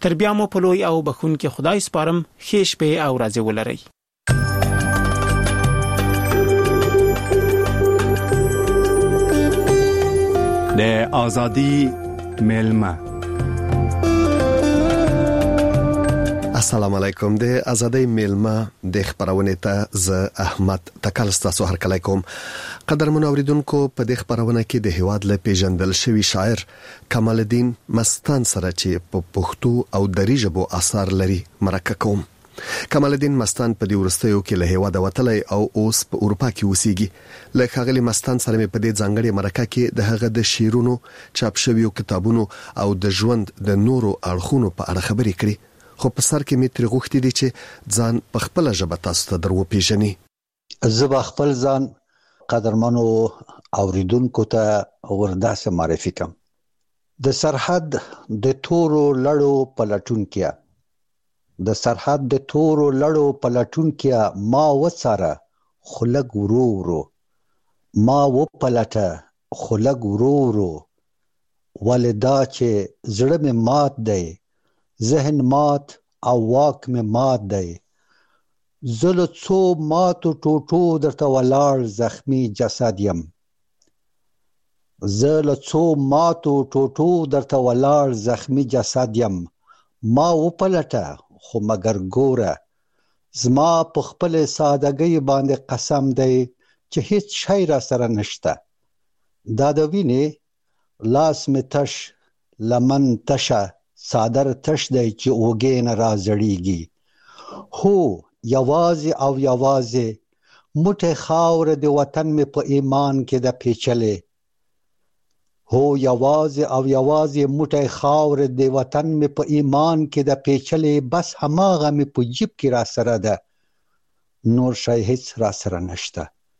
تر بیا مو په لوی او بخښونکي خدای سپارم. ښې شپې او ورځې ولرئ. د آزادی ملما. السلام علیکم. د آزادۍ میلمه د خبرونه ته ز احمد تکل ستاسو هر کله کوم. قدرمن اوریدونکو، په دې خبرونه کې د هواد له پیژندل شوی شاعر کمال الدین مستان سره چې په پښتو او دری ژبو اثار لري مرکه کوم. کمال الدین مستان په دې ورستیو کې له هواد وتلی او اوس په اروپا کې اوسېږي. له ښاغلي مستان سره په دې ځانګړي مرکه کې د هغه د شعرونو، چاپ شویو کتابونو او د ژوند د نورو اړخونو په اړه خبرې کړې. خو په سر کې می تر غوښتي دي چې ځان په خپل ژبه تاسو ته درو پیژني. زه به خپل ځان قدرمنو اوریدونکو ته ورداسه معرفي کوم. د سرحد د تورو لړو پلټونکیا، د سرحد د تورو لړو پلټونکیا ما وڅاره خلګ ورو ورو، ما و پلټه خلګ ورو ورو، ولدا چې زړه مې مات دی، ذهن مات او واک مې مات دی، زل څو ماتو ټوټو درته ولاړ زخمی جسد یم، زل څو ماتو ټوټو درته ولاړ زخمی جسد یم، ما وپلټه خو مگر ګوره، زما په خپل سادهګۍ باندې قسم دی چې هیڅ شی را سره نشته، دا د وینې لاس مې تش، لمن تشه، صادر تش دی چې اوږې نه را زړیږي، هو یوازې او یوازې موټی خاوره د وطن مې په ایمان کې د پیچلې، هو یوازې او یوازې موټی خاوره د وطن مې په ایمان کې د پیچلې، بس هماغه مې په جیب کې را سره ده، نور شی هیڅ را سره نشته.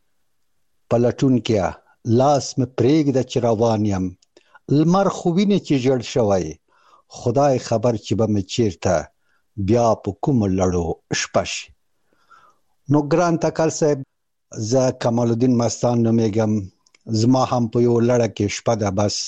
پلټونکیا لاس مې پرېږده چې روان یم، لمر خو وینې چې ژړ شوی، خدای خبر چې به مې چیرته بیا په کومو لړو شپه شي. نو ګران تکل صاحب، زه کمال الدین مستان نومیږم. زما هم په یو لړه کې شپه ده، بس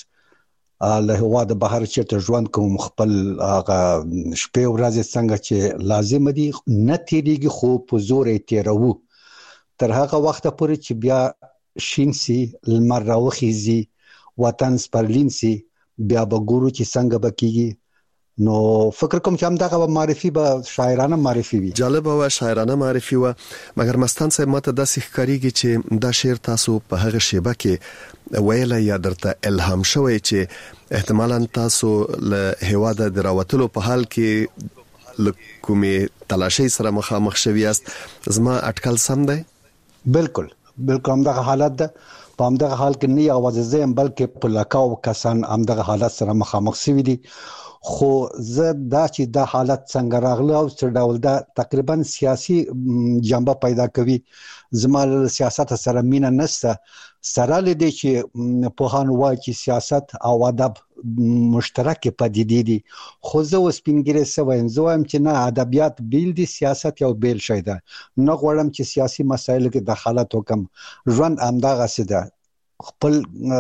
له هېواده بهر چېرته ژوند کوم، خپل هغه شپې ورځې څنګه چې لازم دي نه تېرېږي، خو په زور یې تېروو تر هغه وخته پورې چې بیا شین سي، لمر راوخیږي، وطن سپرلین سي، بیا به ګورو چې څنګه به کېږي. نو فکر کوم چې همدغه معرفي به شاعرانه معرفي وي. جالبه و شاعرانه معرفي و. مګر مستان صاحب ماته داسې ښکارېږي چې دا شعر تاسو په هغه شیبه کې ویلی یا درته الهام شوی چې احتمالاً تاسو له هېواده د راوتلو په حال کې له کومې تلاشۍ سره مخامخ شوي یاست. زما اټکل سم دی؟ بالکل بالکل همدغه حالت ده. په همدغه حال کې نه یوازې زه یم بلکې په لکاو کسان همدغه حالت سره مخامخ شوي دي. خو زه دا چې دا حالت څنګه راغله او څه ډول دا تقریبا سیاسي جنبه پیدا کوي. زما له سیاست سره مینه نشته، سره لدې چې پوهان وایي چې سیاست او ادب مشترک پدیدې دي، خو زه اوس سپینګیری شوی یم. زه وایم چې نه، ادبیات بیل دي، سیاست یو بیل شی ده. نه غواړم چې سیاسي مسایلو کې دخالت وکم. ژوند همدغسې ده، خپل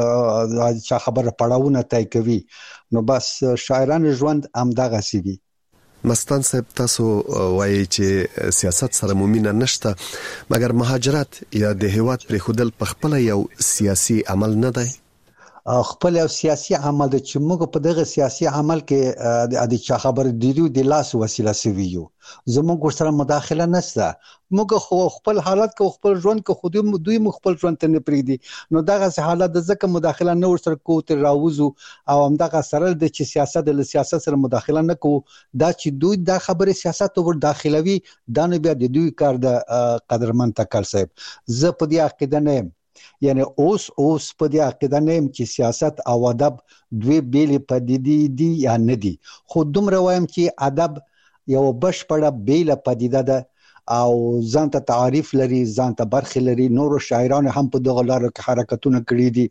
چا خبره پړاوونه طی کوي. نو بس شاعران ژوند همدغسې وي. مستان صاحب، تاسو وایي چې سیاست سره مو مینه نشته، مګر مهاجرت یا د هېواد پرېښودل په خپله یو سیاسي عمل نه دی؟ خپل یو سیاسي عمل دی چې موږ په دغه سیاسي عمل کې د چا خبره د لاس وسیله سوي یو. زموږ ورسره مداخله نشته. موږ خو خپل حالت کې خپل ژوند کې خو دوی مو خپل ژوند ته نه پرېږدي. نو دغسې حالت د ځکه مداخله نه ورسره کوو، ترې راوځو او همدغه سره د چې سیاست له سیاست سره مداخله نه کوو. دا چې دوی دا خبرې سیاست ته ور داخلوي، دا نو بیا د دوی کار د قدرمن تکل صاحب. زه په دې عقیده نه یم، یعنی اوس په دې عقیده نه یم چې سیاست او ادب دوی بیلې پدیدې دي یا نه دي. خو دومره وایم چې ادب یو بشپړه بیله پدیده ده او ځان ته تعریف لري، ځان ته برخې لري. نورو شاعرانو هم په دغه لارو کې حرکتونه کړي دي.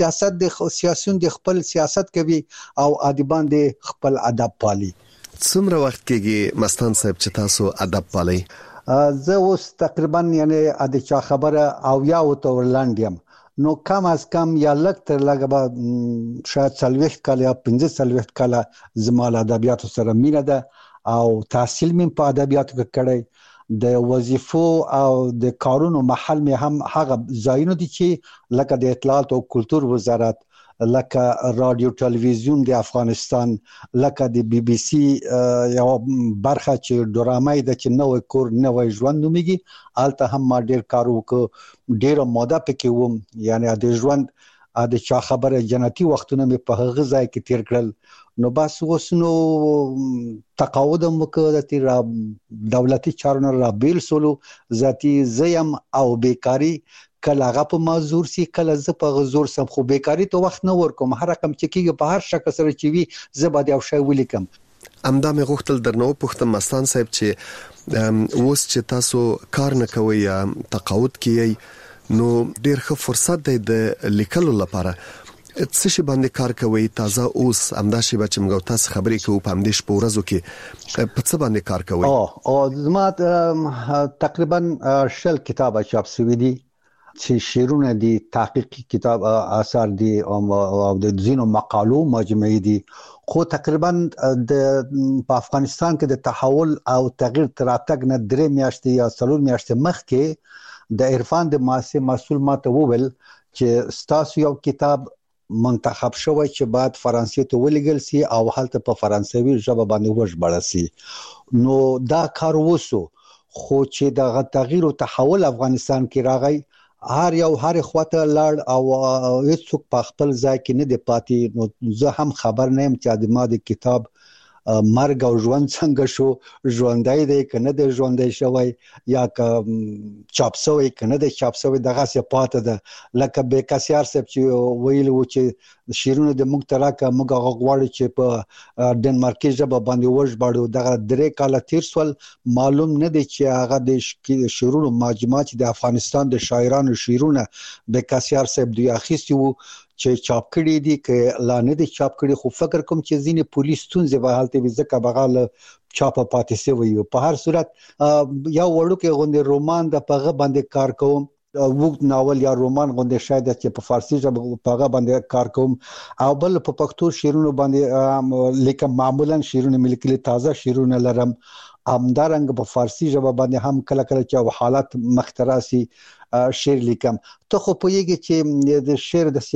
سیاسیون د خپل سیاست کوي او ادیبان د خپل ادب پالي. څومره وخت کېږي مستان صاحب چې تاسو ادب پالئ؟ زه اوس تقریبا یعنی د چا خبره او یا ته ورلاند یم. نو کم از کم یا لږ تر لږه به شاید 40 کال یا 45 کال زما له ادبیاتو سره مینه ده او تحصیل مې په ادبیاتو کې کړی د وظیفو او د کارونو محل مې هم هغه ځایونه دي چې لکه د اطلاعات او کلتور وزارت، لکه رادیو ټلویزیون د افغانستان، لکه د بي بي سي یو برخه چې ډرامه ده چې نوې کور نوې ژوند نوميږي، الته هم ما ډیر کار وکړ، ډیر موده پکې وم، یعنی د ژوند د چا خبره جنتی وختونه مې په هغه ځای کې تیر کړل. نو بس اوس نو تقاعد وکړ د دولتي چارو را بیل سولو، ذاتی زیم او بیکاری کله هغه په مازور سي کله ز په غزور سم، خو بیکاری ته وخت نه ورکوم، هر رقم چې کیږي په هر شکل سره چې وي زه به یو شی ولیکم. امدا مې غوښتل درنو پوښتنه مستان صاحب چې اوس چې تاسو کار نه کوئ یا تقاعد کیئ نو ډیر ښه فرصت دی د لیکلو لپاره، څه شي باندې کار کوي تازه اوس امدا شي چې موږ تاسو خبرې کوو په همدې شپه ورځو کې په څه باندې کار کوي؟ او زما تقریبا 10 کتابه چاپ شوي دي چې شعرونه دي، تحقیقي کتاب آثار دي او د ځینو مقالو مجموعه دي، خو تقریبا په افغانستان کې د تحول او تغییر تراتګ نه 3 میاشتې یا 4 میاشتې مخکې د عرفان د مسؤل ماته وویل چې ستاسو یو کتاب منتخب شوی چې بعد فرانسې ته ولېږل سي او هلته په فرانسوي ژبه باندې وژباړل سي. نو دا کار وسو، خو چې د تغییر او تحول افغانستان کې راغی هر خواته لاړ او هیڅوک په خپل ځای کې نه دی پاتې. نو زه هم خبر نه يم چې د ما د کتاب مرګ او ژوند څنګه شو، ژوندای دی کنه د ژوندای شوی یا چاپ شوی کنه د چاپ شوی دغه څه پاتې ده، لکه بیکاسیار صاحب چې ویل و چې شیرونه د موږ تراکه موږ غواړو چې په ډنمارکي ژبه باندې وژباړو، دغه 3 کال تیر سول، معلوم نه دی چې هغه د شیرونو مجموعه چې د افغانستان د شاعرانو شیرونه بیکاسیار صاحب دی اخیستی وو چې چاپ کړي دي ک لا نه دي چاپ کړي، خو فکر کوم چې ځینې پولیس تونځه به حالت وي ځکه بغاله چاپ پاتې سوی. په هر صورت یو وړوکی غونډه رومان د پغه باندې کار کوم، وګت ناول یا رومان غونډه شاید چې په فارسی ژبه پغه باندې کار کوم، او بل په پښتو شعرونو باندې لیکم، معمولا شعرونه ملکلي تازه شعرونه لرم، همدارنګ په فارسی ژبه باندې هم کله کله چې حالات مختراسي شعر لیکم. ته خو پوهیږي چې د شعر د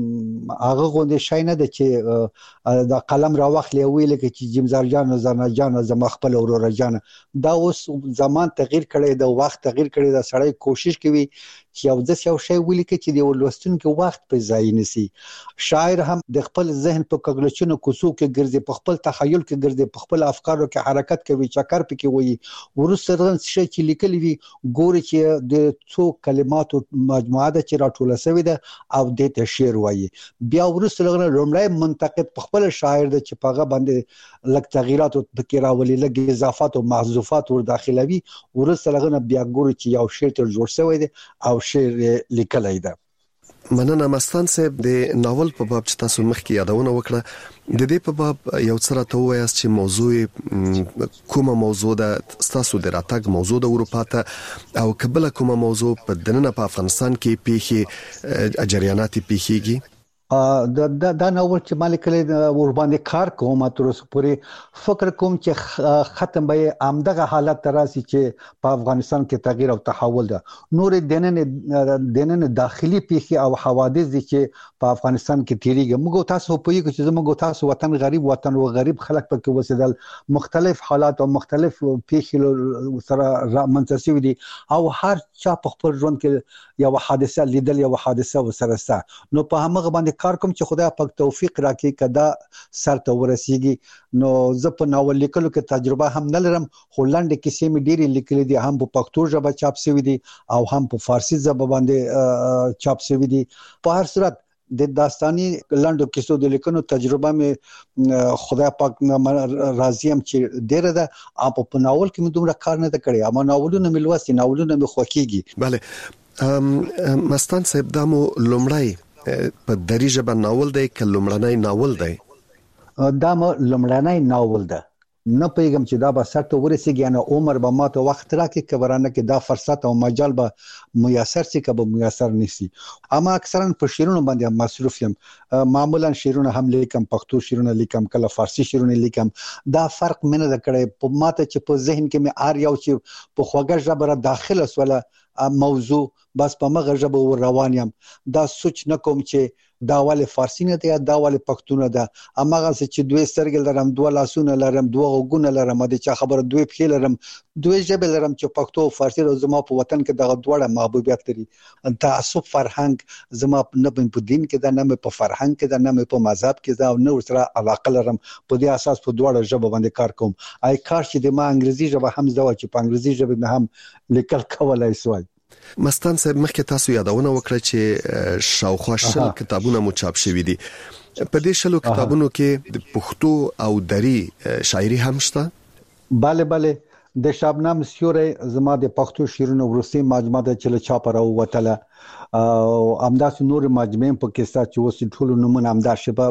هغه غونډه شای نه ده چې د قلم را واخلې ویل کې چې جمزار جان زنا جان زما خپل اورور جان، دا اوس زمان تغییر کړي، د وخت تغییر کړي، د سړی کوشش کوي چې یو شی ولیکي چې د ولوستونکو وخت په ځای نسی. شاعر هم د خپل ذهن په کګلچونو کوڅو کې ګرځي، په خپل تخیل کې ګرځي، په خپل افکارو کې حرکت کوي، چکر پکې وایي، ورسره شي چې لیکلي وي ګوري چې د څو کلماتو مجموعه ده چې راټوله شوی ده او د ته شعر وایي. بیا ورسره لومړی منتقد په خپل شاعر ده چې پاغه باندې لږ تغییرات پکې راولي، لږ اضافات او محذوفات ور داخلوي، ورسره بیا ګوري چې یو شعر تر جوړ شوی ده او شعر لیکلای ده. مننه مستان صاحب، د ناول په باب چې تاسو مخکې یادونه وکړه، د دې په باب یو څه راته وایاست چې موضوع کومه موضوع ده، تاسو د راتګ موضوع د اروپا ته او قبل کومه موضوع په دننه په افغانستان کې پیښې جریانات پیښیږي؟ دا ناول چې مالک له ور باندې کار کوم تر اوسه پورې فکر کوم چې ختم به امدغه حالت تراسي چې په افغانستان کې تغییر او تحول ده. نور دننه داخلي پیښې او حوادث دي چې په افغانستان کې تیریږي. موږ تاسو په یوه چې موږ تاسو وطن غریب وطن او غریب خلک پکې وسیدل، مختلف حالات او مختلف پیښې سره منتسب دي او هر چا په خپل ژوند کې یو حادثه لیدل، یو حادثه وسره سره. نو په هغه باندې کار کوم چې خدای پاک توفیق راکړي کدا سر ته ورسیږي. نو زه په ناول لیکلو کې تجربه هم نه لرم، خو لاندې کیسې مې ډېری لیکلې دي، هم په پښتو ژبه چاپ شوی دي او هم په فارسی ژبه باندې چاپ شوی دي. په هر صورت د داستاني لاندو کیسو د لیکنو تجربه مې خدای پاک راضي هم چې ډېر ده، او په ناول کې مې دومره کار نه کړی، اما ناولونه مې لوستي، ناولونه مې خوښیږي. بله مستان صاحب، دا مو لومړی په دری ژبه ناول دی که لومړنی ناول دی؟ دا مو لومړنی ناول ده. نه پیغام چې دا به سره ورسیږي نه عمر به ماته وخت راکې کبرانه کې دا فرصت او مجال به میسر سي کبه میسر نشي. اما اکثرا په شیرونو باندې مصروف یم، معمولا شیرونه هم لیکم، پښتو شیرونه لیکم، کله فارسی شیرونه لیکم. دا فرق منه د کړي په ماته چې په ذهن کې مې ار یو چې په خوږه ژبه داخله سواله موضوع بس په مغه ژبه روان یم. دا سوچ نکوم چې دا ول فارسی نه دی دا ول پښتو نه ده. امغه چې دوی سترګل لرم، دوه لاسونه لرم، دوه غوګونه لرم، د چا خبره دوی په لرم، دوی ژبه لرم چې پښتو او فارسی زما په وطن کې دغه دوړه محبوبیت لري. تعصب فرهنګ زما نه په دین کې دا، نه په فرهنګ کې دا، نه په مذهب کې دا، نه سره علاقه لرم. په دې اساس په دوړه ژبه باندې کار کوم. آی کار چې د ما انګریزي ژبه هم زده چې په انګریزي ژبه مې هم لیکل کولای سوای. مستان صاحب مخکې تاسو یادونه وکړه چې شاوخوا 10 کتابونه مو چاپ شوي دي. په دې 10 کتابونو کې د پښتو او دري شاعري هم شته؟ bale د شابنام سیوري زما د پښتو شیرونو ورسي مجموعه د چله چاپ راو وتله او امداس نور مجموعه په کې سات چې وسې ټول نمونه امدا شباب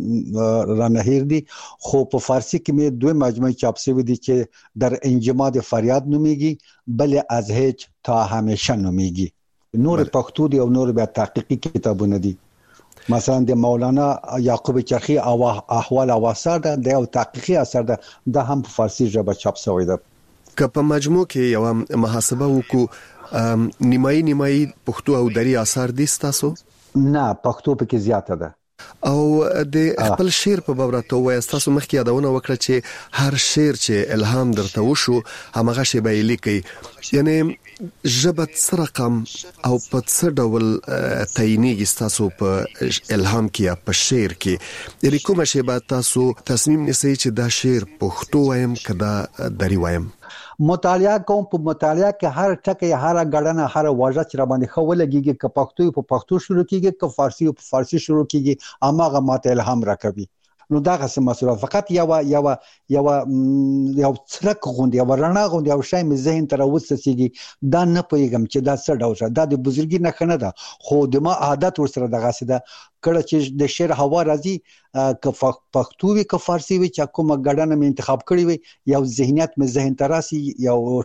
رانهیر دي. خو په فارسی کې مې دوه مجموعه چاپ شوی دي چې در انجما د فریاد نوميږي، بل از هیڅ تا همیشه نوميږي. نور پښتو دي او نور بیا تحقیقي کتابونه دي. مثلا د مولانا یعقوب چرخی او احوال او آثار د یو تحقیقي اثر ده، دا هم په فارسی ژبه چاپ شوی ده. که په مجموع کې یو محاسبه وکړو نیمایي پښتو او دري آثار دي تاسو؟ نه پښتو پکې زیاته ده. او د خپل شعر په باره ته وایي تاسو مخکې یادونه وکړه چې هر شعر چې الهام درته وشو هغه شی به لیکي، یعنی ژبه څه رقم او په څه ډول تعینېږي تاسو په الهام کې یا په شعر کې؟ یعنی کومه شی به تاسو تصمیم نیسئ چې دا شعر پښتو وایم که دا دري وایم؟ مطالعه کوم. په مطالعه کې هر ټکی، هر غړنه، هر واژه چې را باندې خو لګيږي که پښتو په پښتو شروع کیږي که فارسی په فارسی شروع کیږي اماغه ماته الهام راکوي. نو دا غسه مسوله فقط یو څرک غوندي یو رڼا غوندي یو شی مې ذهن ته راوڅسيږي. دا نه پوهیږم چې دا څه ډول دا د بزرګي نه خنه ده، خو د ما عادت ورسره دغه څه ده. کله چې د شعر هوا راځي که پښتو وي که فارسی وي چې کومه غړنه مې انتخاب کړی وي، یو ذهنیت مې ذهن ته راسي، یو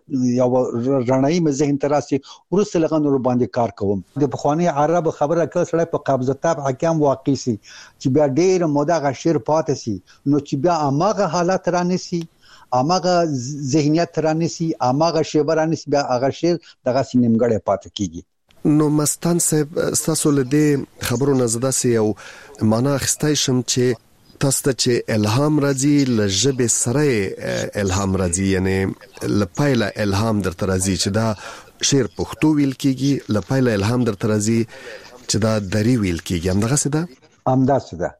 رڼایي مې ذهن ته راسي، ورسره لغنور باندې کار کوم. د بخوانی عرب خبره کله سره په قبضه تاب حکم واقع سي چې بیا ډېر موده غ شعر پاتې سي، نو چې بیا اماغه حالت رانسي، اماغه ذهنیت رانسي، اماغه شعر رانسي، بیا هغه شعر دغه سینمګړې پاتې کیږي. نو مستان صاحب تاسو له دې خبرو نه زده سي او معنا اخستای شم چې تاسو ته چې الهام راځي لژبه سره الهام راځي، یعنی لپایله الهام درته راځي چې دا شعر پښتو ویل کیږي، لپایله الهام درته راځي چې دا دري ویل کیږي. همدغه څه ده؟ همداسې ده.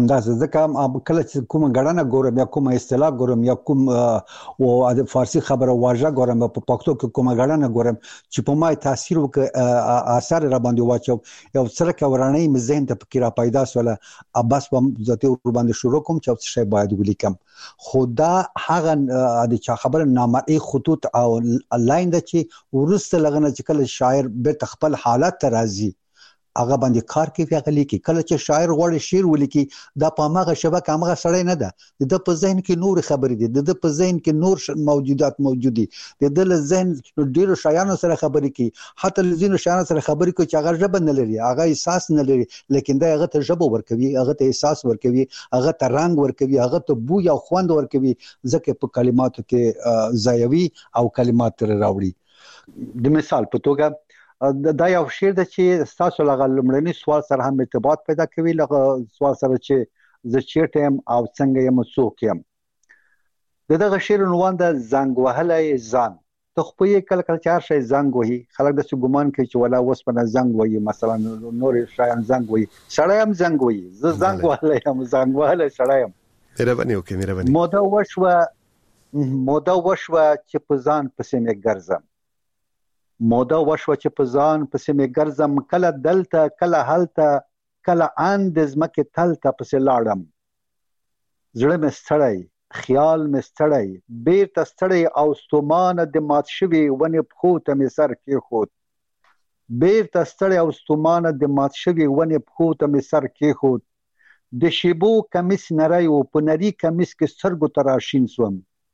ځکه کله چې کوم غړنه ګورم یا کوم اصطلاح ګورم یا کوم او د فارسی خبره واژه ګورم په پښتو کې کوم غړنه ګورم چې په ما تاثیر وک اثر را باندې واچو، یو سره کورانه مې ذهن ته فکر پیدا سواله اباس په ذاته ور باندې شروع کوم چې څه شی باید ولیکم. خدا هغه د چا خبره نامرئي خطوط او لاین د چې ورسته لغنه چې کله شاعر به خپل حالت ته راځي هغه باندې کار کوي، هغه لیکي. کله چې شاعر غوړي شعر ولیکي دا په هغه شبکه هغه سړی نه ده، د په ذهن کې نور خبرې دي، د په ذهن کې نور موجودات موجودي، د ذهن ډیرو شایانو سره خبرې کوي، حتی لزینو شایانو سره خبرې کوي چې هغه ژبه نه لري، هغه احساس نه لري، لیکن دا هغه ته ژبه ورکوي، هغه ته احساس ورکوي، هغه ته رنگ ورکوي، هغه ته بو یا خوند ورکوي، ځکه په کلماتو کې ځایوي او کلمات تر راوړي. د مثال په توګه دا یو شعر د چې تاسو لغه لمړنی سوال سره هم ارتباط پیدا کوي، لغه سوال سره چې زه چیرته يم او څنګه يم څوک يم. دغه شعر عنوان د زنګ وهلای ځان. ته خو یې کله کله چار شي زنګ وهي، خلک د ګومان کوي چې ولا وس په زنګ وهي، مثلا نور شایان زنګ وهي، سړی هم زنګ وهي، زه زنګ وهلای هم زنګ وهلای سړی هم. مهرباني وکړئ. مهرباني. موده وشوه چې په ځان پسې مې ګرځم، موده وشوه چې په ځان پسې مې ګرځم، کله دلته کله هلته کله اند زمکه تلته پسې لاړم. زړه مې ستړی، خیال مې ستړی، بیرته ستړی او ستومانه د مات شوي ونې پښو ته مې سر کېښود، بیرته ستړی او ستومانه د مات شوي ونې پښو ته مې سر کېښود. د شیبو کمیس نری و، په نري کمیس کې سترګو ته راشین سوم،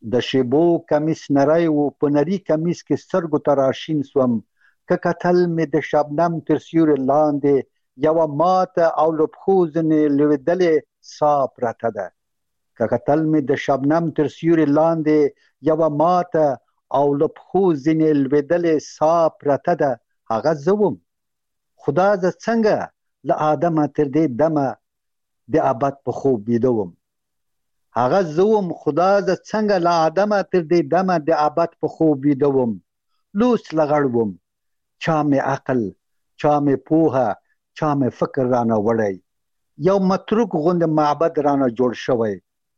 د شیبو کمیس نری و په نری کمیس کې سترګو ته راشین سوم که کتل مې د شبنم تر سیوري لاندې یوه ماته او له پښو ځینې لوېدلې ساه پرته ده. که کتل مې د شبنم تر سیوري لاندې یوه ماته او له پښو ځینې لوېدلې ساه پرته ده. هغه زه وم، خدا زه څنګه له آدمه تر دې دمه د ابد په خوب ویده وم. هغه زه وم، خدا زه څنګه له آدمه تر دې دمه د ابد په خوب ویده وم. لوس لغړ وم، چا مې عقل، چا مې پوهه، چا مې فکر رانه وړی، یو متروک غوندې معبد رانه جوړ شوی.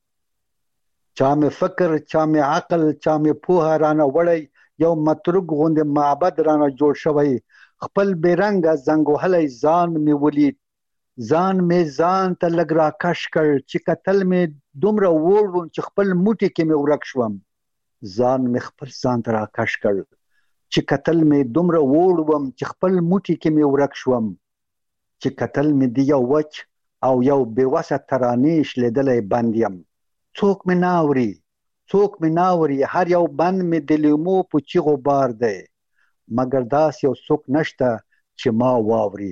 چا مې فکر، چا مې عقل، چا مې پوهه رانه وړی، یو متروک غوندې معبد رانه جوړ شوی. خپل بیرنګه زنګ وهلی ځان مې ولید، ځان مې ځان ته لږ راکش کړ چې کتل مې دومره وړ وم چې خپل موټي کې مې ورک شوم. ځان مې خپل ځان ته راکش کړ چې کتل مې دومره وړ وم چې خپل موټي کې مې ورک شوم. چې کتل مې د یو وچ او یو بېوسه ترانې شلېدلی بند یم. څوک مې نه اوري، څوک مې نه اوري، هر یو بند مې د لیمو په چیغو بار دی. مګر داسې یو څوک نشته چې ما واوري،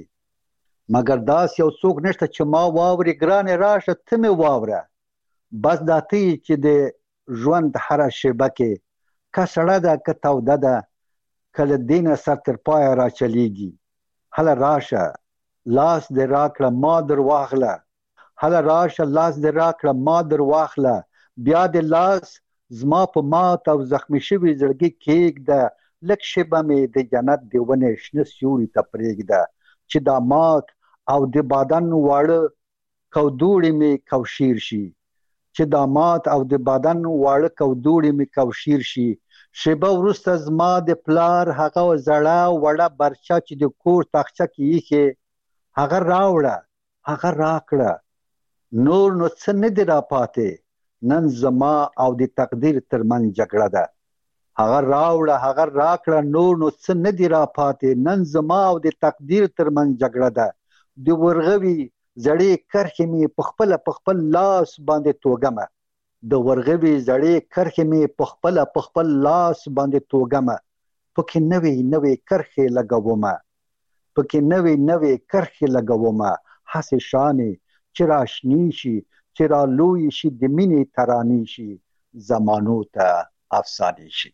مګر داسې یو څوک نشته چې ما واوري. ګرانې راشه ته مې واوره، بس دا ته یې چې د ژوند هره شیبه کې که سړه ده که توده ده، که له دې نه سر تر پایه راچلیږي. هله راشه لاس دې راکړه ما در واخله، هله راشه لاس دې راکړه ما در واخله. بیا دې لاس زما په مات او زخمي شوي زړګي کېږده. لږ شیبه مې د جنت د ونې شنه سیوري ته پرېږده چې دا مات او د بدن واړه کودوړي مې کوشیر شي، چې دا مات او د بدن واړه کودوړي مې کوشیر شي. شیبه وروسته زما د پلار هغه زړه وړه برچه چې د کور تاخچه کې ایښې، هغه راوړه، هغه راکړه. نور نو څه نه دي راپاتې، نن زما او د تقدیر ترمنځ جګړه ده. هغه راوړه، هغه راکړه، نور نو څه نه دي راپاتې، نن زما او د تقدیر ترمنځ جګړه ده. د ورغوي زړې کرښې مې په خپل لاس باندې توږمه، د ورغوي زړې کرښې مې په خپل لاس باندې توږمه. پکې نوې کرښې لګومه، پکې نوې کرښې لګومه. هسې شانې چې راشنی شي، چې را لوی شي، د مینې ترانې شي، زمانو ته افسانې شي.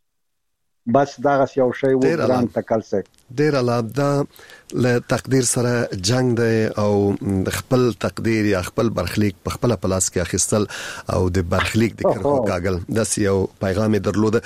بس دغه یو شی و ګران تکل سه. ډیر الله دا له تقدیر سره جنگ دی او خپل تقدیر یا خپل برخلیک په خپل پلاس کې اخیستل او د برخلیک د کرخو کاغل داس یو پیغام درلوده.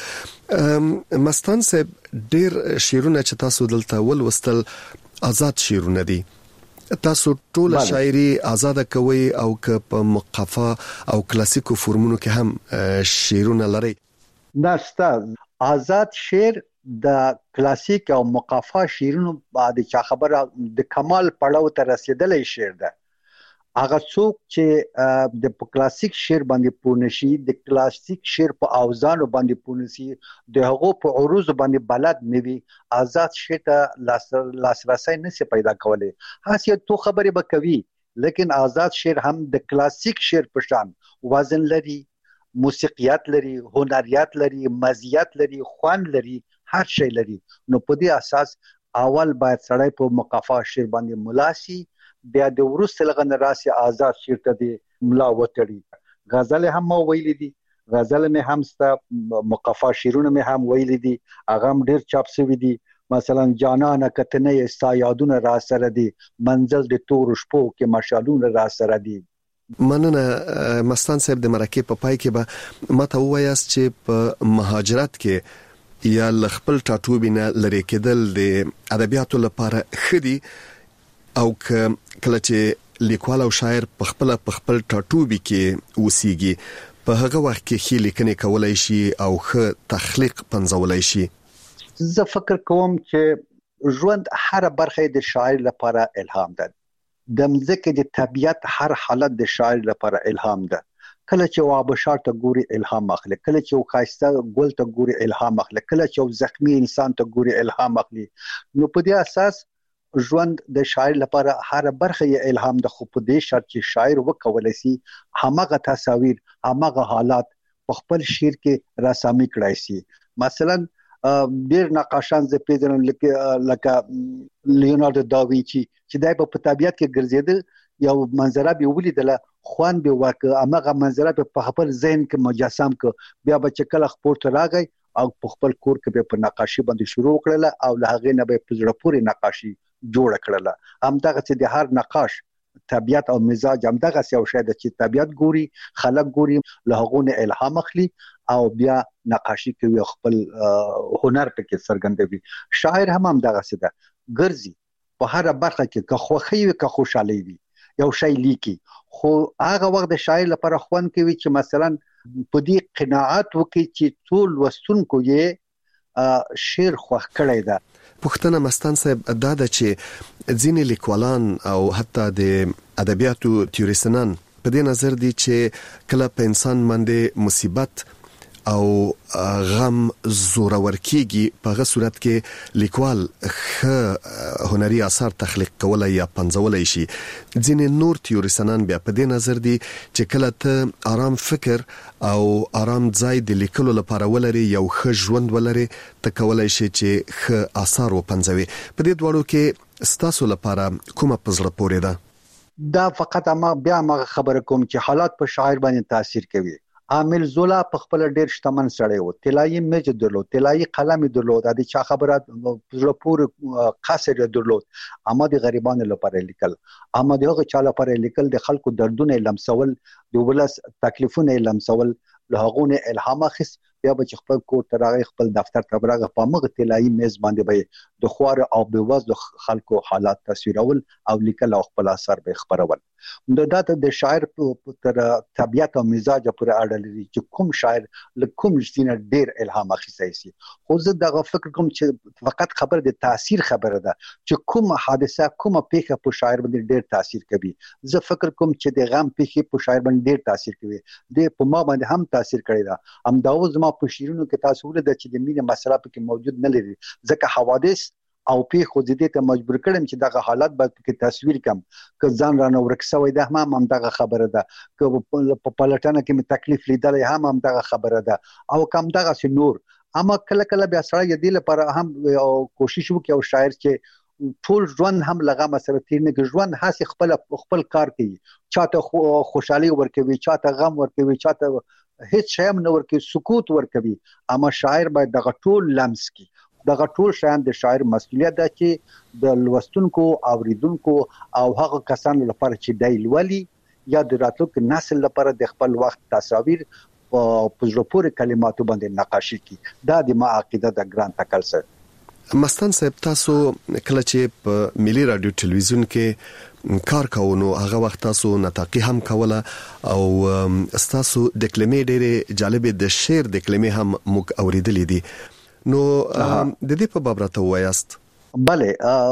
مستان صاحب ډیر شیرونه چې تاسو دلته ولوستل آزاد شیرونه دي، تاسو ټول شاعري آزاد کوي او که په مقفا او کلاسیکو فورمونو کې هم شیرونه لري؟ نشته. آزاد شعر د کلاسیک او مقفا شعرونو بعد چا خبره د کمال پړاو ته رسیدلې شعر ده. هغه څوک چې د کلاسیک شعر باندې پونشي، د کلاسیک شعر په اوزانو باندې پونشي، د هغو په عروض باندې بلد نوي، آزاد شعر ته لاسرسي نشي پیدا کولای. هڅه تو خبرې به کوي، لیکن آزاد شعر هم د کلاسیک شعر په شان وزن لري، موسیقیات لري، هنریات لري، مزیت لري، خوان لري، هر شی لري. نو په دې اساس اول باید سړی په مقفا شعر باندې ملاسي، بیا د ورسته لغه راسي آزاد شعر ته دی ملا وتړي. غزل هم ویلې دي، غزل مې هم ستا مقفا شعرونه مې هم ویلې دي، هغه هم ډیر چاپ شوی دي. مثلا جانانه کتنه استا یادونه را سره دي، منزل د تور شپو کې مشالونه را سره دي. مننه مستان صاحب. د مرکه په پای کې به ماته وایاست چې په مهاجرت کې یا خپل ټاټوبینه لری کېدل د ادبیاتو لپاره خدي او کله چې لیکوال او شاعر په خپل ټاټوبي کې وسیږي، په هغه وخت کې خې لیکنې کولای شي او ښه تخلیق پنځولای شي. زه فکر کوم چې ژوند هر برخه د شاعر لپاره الهام ده. د مځکې د طبیعت هر حالت د شاعر لپاره الهام ده. کله چې وابشار ته ګوري الهام اخلي، کله چې وخایسته ګل ته ګوري الهام اخلي، کله چې زخمی انسان ته ګوري الهام اخلي. نو په دې اساس ژوند د شاعر لپاره هر برخه یې الهام ده، خو په دې شرط چې شاعر وکولای شي همغه تصاویر، همغه حالات په په خپل شعر کې رسامي کړای شي. مثلا ډیر نقاشان زه پیژنم لکه لیوناردو دا وینچي چې دای په طبیعت کې ګرځیدل یو منظره به ولیدله خوان به واکه امغه منظره په خپل ذهن کې مجسم ک بیا به چکل خپل راغی او په خپل کور کې به په نقاشي باندې شروع کړله او له هغه نه به په زړه پورې نقاشي جوړ کړله. همدغه چې د هر نقاش طبيعت او مزاج همدغه یو شی د چې طبيعت ګوري خلک ګوري له هغه نه الهام اخلي او بیا نقاشي کوي خپل هنر پکې څرګندوي. شاعر هم همدغه څه ده ګرځي په هر برخه کې که خوخي وي که خوشالي وي یو شی لیکي خو هغه وخت د شاعر لپاره خوان کوي چې مثلا په دې قناعت وکړي چې ټول وستونکو یې شعر خوښ کړی ده. پښتنه مستان صاحب دا د چې ځینې لیکوالان او حتی د ادبیاتو تیوریسنان په دې نظر دي چې کله په انسان باندې مصیبت او غم زورور کیږي په هغه صورت کې لیکوال ښه هنري اثار تخلیق کولای یا پنځولای شي. ځینې نور تیوریسنان بیا په دې نظر دي چې کله ته آرام فکر او آرام ځای د لیکلو لپاره ولري یو ښه ژوند ولري ته کولای شي چې ښه اثار وپنځوي. په دې ډول کې ستاسو لپاره کومه پزړه پورې ده؟ دا فقط ما بیا ما خبره کوم چې حالات په شاعر باندې تاثیر کوي. عامل زولا په خپل ډیر شتمن سړی و طلایي میج درلود طلایي قلم درلود د چا خبره زړه پورې قصر درلود اما د غریبانو لپاره لیکل اما دغه چا لپاره لیکل د خلکو دردونه لمسول د ولس تکلیفونه لمسول له هغه الهام اخیست بیا به خپل کور ته راغی خپل دفتر ته راغی په مغه طلایي میز باندې به د خوار او بېوز د خلکو حالات تصویرول او لیکل او خپل اثر به خبرول. دا د شاعر تر طبيعت او مزاج پورې اړه لري چې کوم شاعر له کوم ځینه ډیر الهام اخیستی شي. خو زه دغه فکر کوم چې فقط خبر د تاثیر خبره ده چې کوم حادثه کومه پیښه په شاعر باندې ډیر تاثیر کوي. زه فکر کوم چې د غم پیښه په شاعر باندې ډیر تاثیر کوي د په ما باندې هم تاثیر کړی ده. هم دا اوس ما په شیرونو کې تاسو ولید چې د مینې مسله پکې موجود نه لري ځکه حوادث او پیښو د دې ته مجبور کړم چې دغه حالت به کې تصویر کم که ځان رانه ورکسوي ده هم دغه خبره ده که په پلټنه کې می تکلیف لیدل هم دغه خبره ده او کم دغه نور. اما کله کله بیا سره یدي لپاره هم کوشش وکړي او شاعر چې ټول ژوند هم لغه مسره تیر نه کې ژوند هسي خپل کار کوي چاته خوشحالي ورکوي چاته غم ورکوي چاته هیڅ شی هم نه ورکوي سکوت ورکوي. اما شاعر باید دغه ټول لمس کړي. دغه ټول شیان د شاعر مسؤلیت ده چې د لوستونکو اوریدونکو او هغه کسانو لپاره چې دای لولي یا د راتلونکي نسل لپاره د خپل وخت تصاویر په زړه پورې کلماتو باندې نقاشي کړي. دا د ما عقیده د ګران تکل سره. مستان صاحب تاسو کله چې په ملي رادیو ټلویزیون کې کار کوونو هغه وخت تاسو نطاقي هم کوله او تاسو د کلمې ډېرې جالبې د شعر د کلمې هم موږ اوریدلې دي نو د دې په باب راته وایاست؟ بله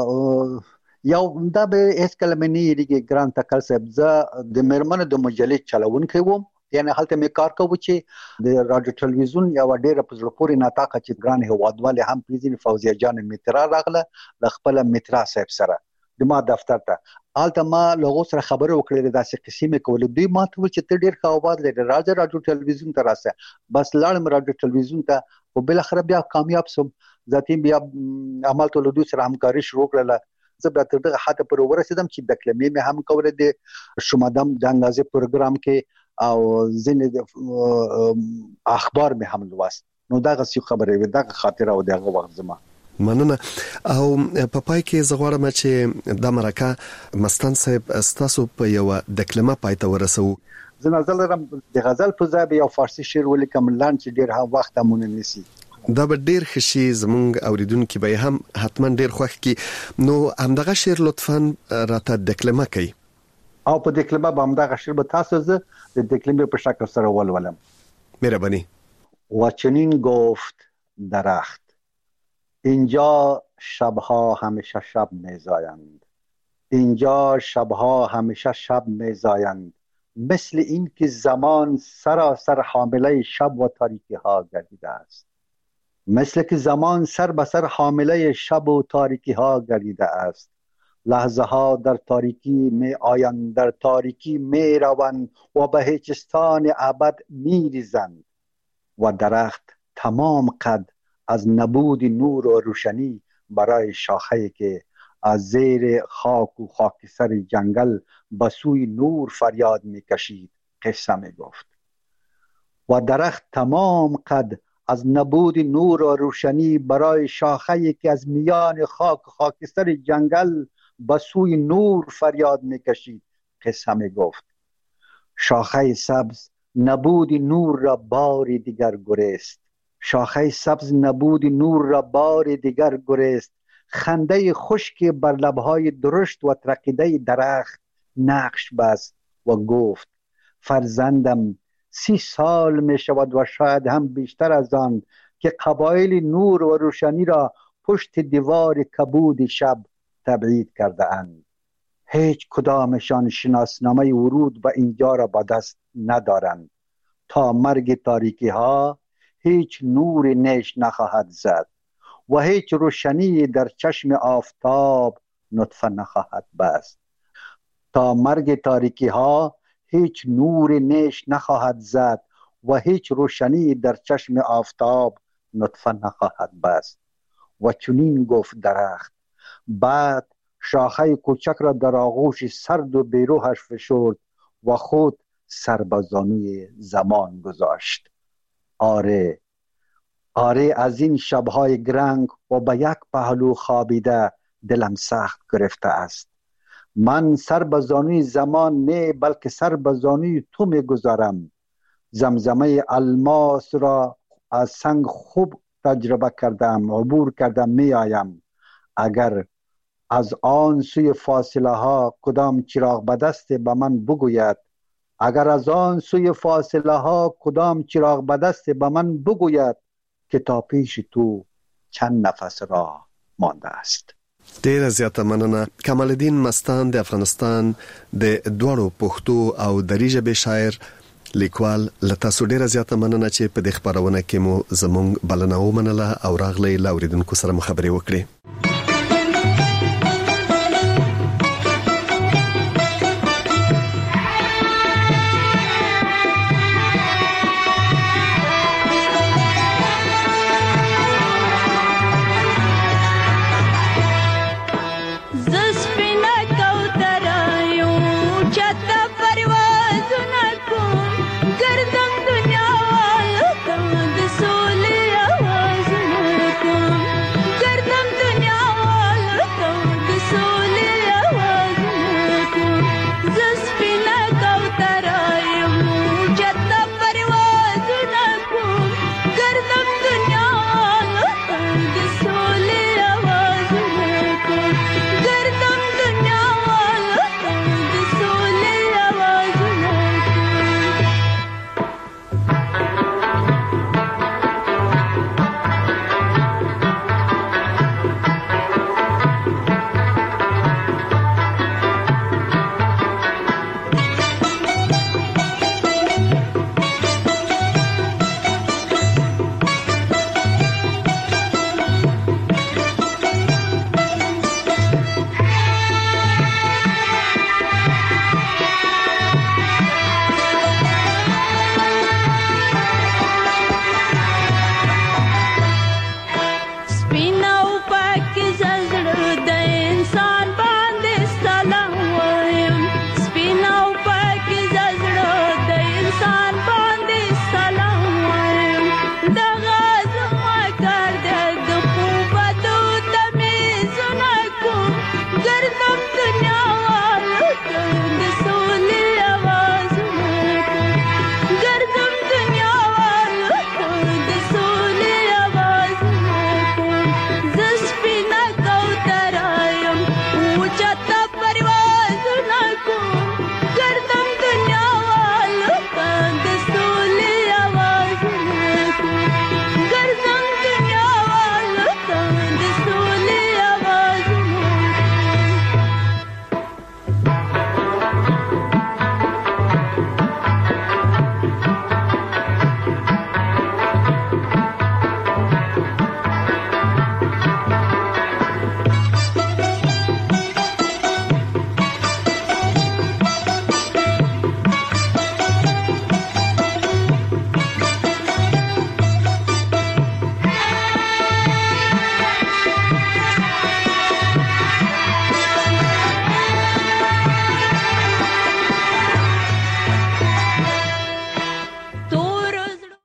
یو دا به اس کلمې نه یریږي ګران تکل صاحب زه د مرمنو د مجلې چلوونکی وم یعنی هلته مې کار کوم چې د رادیو ټلویزیون یو ډېر په زړه پورې ناتاقه چې ګران هوادواله هم پیژني فوزیه جان میترا راغله د خپل میترا صاحب سره د ما دفتر ته آلته ما لغو سره خبرو وکړې داسې قسمه کولې دوی ما ته چې ته ډېر ښه آواز لري راځه رادیو ټلویزیون ته راسه بس لاړم رادیو ټلویزیون ته او بل اخر بیا کامیاب سوم ذاتي بیا عمل ته له دوی سره همکاري شروع کړله زه بیا تر دغه حد پر ورسېدم چې د کلمې مې هم کوله د شمادم د انګازې پروګرام کې او ځینې اخبار مې هم لوست نو دغه څه خبره وي دغه خاطره او دغه وخت زما مننه. او په پای کې زغواړم چې د مرکه مستان صاحب تاسو په یو د کلمه پای ته ورسو. زه نظر لرم د غزل په ځای یو فارسی شعر ولیکم لاند چې ډیر هم وخت مونږ نسی دا به ډیر خشي زمونږ اوریدونکو به هم حتما ډیر خوښ کی نو همدغه شعر لطفاً راته د کلمه کوي او په د کلمه به همدغه شعر به تاسو زه د کلمې په شکل سره ولولم. مهربانی. و چنین گفت درخت اینجا شبها همیشه شب میزایند اینجا شبها همیشه شب میزایند مثل این که زمان سراسر حامله شب و تاریکی ها گردیده است مثل که زمان سر به سر حامله شب و تاریکی ها گردیده است لحظه ها در تاریکی می آیند در تاریکی می روند و به هیچستان ابد می ریزند و درخت تمام قد از نبود نور و روشنی برای شاخه‌ای که از زیر خاک و خاکستر جنگل به سوی نور فریاد میکشید قصه میگفت. و درخت تمام قد از نبود نور و روشنی برای شاخه‌ای که از میان خاک و خاکستر جنگل به سوی نور فریاد میکشید قصه میگفت. شاخه سبز نبود نور را بار دیگر گریست. شاخه سبز نبود نور را بار دیگر گریست. خنده خشک بر لبهای درشت و ترقیده درخت نقش بست و گفت فرزندم 30 سال می شود و شاید هم بیشتر از آن که قبایل نور و روشنی را پشت دیوار کبود شب تبعید کرده اند. هیچ کدامشان شناسنامه ورود به اینجا را به دست ندارند. تا مرگ تاریکی ها هیچ نور نیش نخواهد زد و هیچ روشنی در چشم آفتاب نطفه نخواهد بست. تا مرگ تاریکی ها هیچ نور نیش نخواهد زد و هیچ روشنی در چشم آفتاب نطفه نخواهد بست. و چنین گفت درخت. بعد شاخه کوچک را در آغوش سرد و بیروحش فشرد و خود سر به زانوی زمان گذاشت. آره از این شبهای گرنگ و به یک پهلو خوابیده دلم سخت گرفته است. من سر به زانوی زمان نه بلکه سر به زانوی تو میگذارم. زمزمه الماس را از سنگ خوب تجربه کردم، عبور کردم، می آیم. اگر از آن سوی فاصله ها کدام چراغ به دست به من بگوید، اگر از آن سوی فاصله ها کدام چراغ به دست به من بگوید که تا پیش تو چند نفس راه مانده است. ډیره زیاته مننه. کمال الدین مستان د افغانستان د دوړو پښتو او دری ژبې شاعر لیکوال لته سو ډیره زیاته مننه چې په دې خبرونه کې مو زموږ بلنه ومنله او راغلی لاوریدونکو سره خبرې وکړي.